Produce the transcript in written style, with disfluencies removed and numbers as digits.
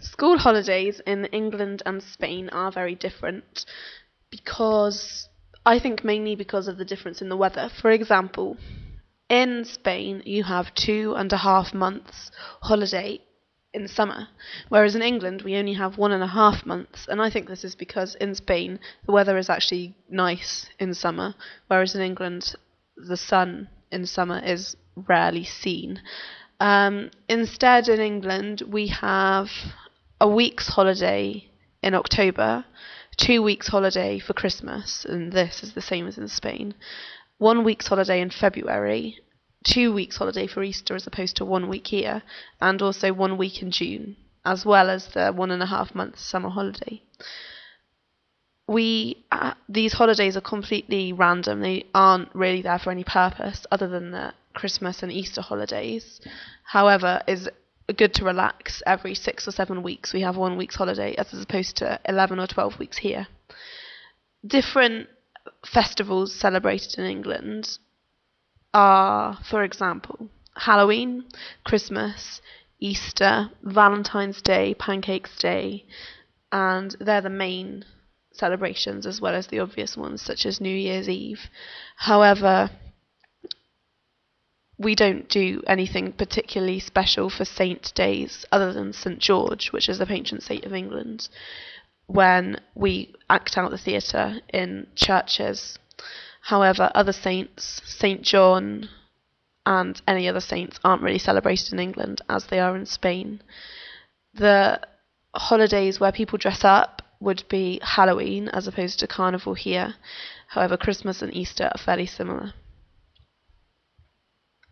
School holidays in England and Spain are very different because I think mainly because of the difference in the weather. For example, in Spain you have 2.5 months holiday in summer, whereas in England we only have 1.5 months, and I think this is because in Spain the weather is actually nice in summer, whereas in England the sun in summer is rarely seen. Instead, in England we have a week's holiday in October, 2 weeks holiday for Christmas, and this is the same as in Spain. 1 week's holiday in February, 2 weeks holiday for Easter as opposed to 1 week here, and also 1 week in June, as well as the 1.5 months summer holiday. These holidays are completely random. They aren't really there for any purpose other than the Christmas and Easter holidays. However, is good to relax. Every 6 or 7 weeks we have 1 week's holiday as opposed to 11 or 12 weeks here. Different festivals celebrated in England are, for example, Halloween, Christmas, Easter, Valentine's Day, Pancakes Day, and they're the main celebrations as well as the obvious ones such as New Year's Eve. However, we don't do anything particularly special for saint days other than St George, which is the patron saint of England, when we act out the theatre in churches. However, other saints, St John and any other saints, aren't really celebrated in England as they are in Spain. The holidays where people dress up would be Halloween as opposed to Carnival here. However, Christmas and Easter are fairly similar.